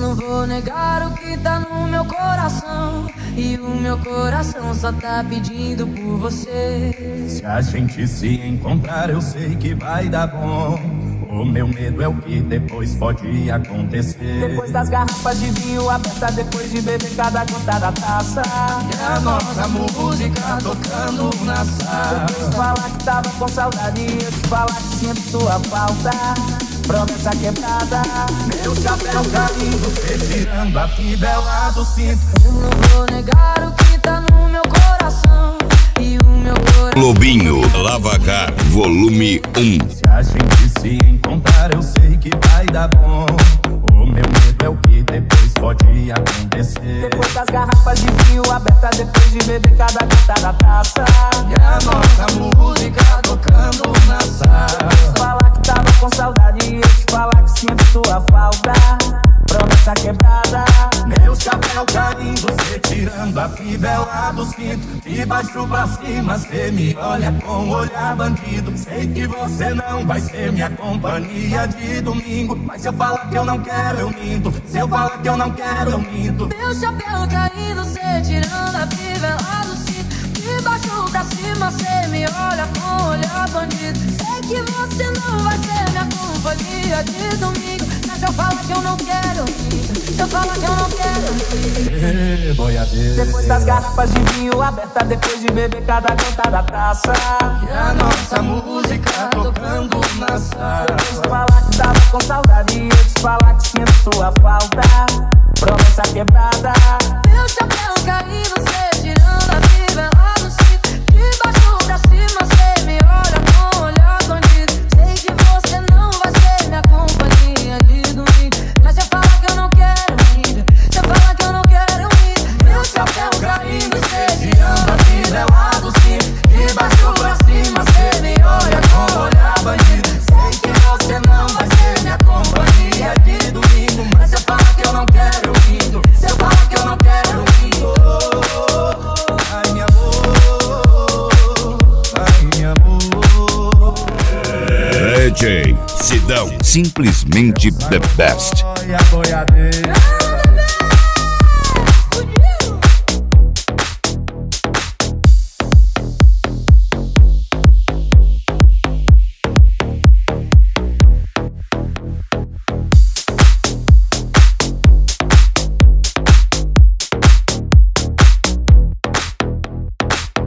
não vou negar o que tá no meu coração, e o meu coração só tá pedindo por você. Se a gente se encontrar, eu sei que vai dar bom. O meu medo é o que depois pode acontecer. Depois das garrafas de vinho abertas, depois de beber cada gota da taça, e a nossa música tocando na sala. Depois de falar que tava com saudade, eu te falar que sinto sua falta. Promessa quebrada, meu chapéu caindo, cê tirando a fivela do cinto. Eu não vou negar o que tá no meu coração, e o meu coração. Lobinho Lavacar, volume 1. Se a gente se encontrar, eu sei que vai dar bom. O meu medo é o que depois pode acontecer. Depois das garrafas de vinho abertas, depois de beber cada gota da taça, e a nossa música tocando na sala. Falar que tava com saudade e eu te falar que sinto sua falta. Promessa quebrada, meu chapéu caindo, cê tirando a fivela do cinto. De baixo pra cima, cê me olha com olhar bandido. Sei que você não vai ser minha companhia de domingo, mas se eu falar que eu não quero, eu minto. Se eu falar que eu não quero, eu minto. Meu chapéu caindo, cê tirando a fivela do cinto. De baixo pra cima, cê me olha com olhar bandido. Sei que você não vai ser minha companhia de domingo, mas se eu falar que eu não quero, se eu falar que eu não quero, boiadeira. Depois das garrafas de vinho abertas, depois de beber cada gota da taça, e a nossa música tocando na sala. Depois de falar que tava com saudade e eu te falar que sinto sua falta. Promessa quebrada, meu chapéu caindo, cê tirando a fivela do cinto. De baixo pra cima, cê me olha com olhar bandido. Sei que você não vai ser minha companhia de domingo, mas se eu falar que eu não quero ir, se eu falar que eu não quero ir. Meu chapéu caindo, cê tirando a fivela do cinto. De baixo pra cima, cê me olha com olhar bandido. Sei que você não vai ser minha companhia de domingo, mas se eu falar que eu não quero, eu minto. Se eu falar que eu não quero, eu minto. Ai, meu amor, ai, meu amor. DJ Sidão, simplesmente the best. Boiadeira.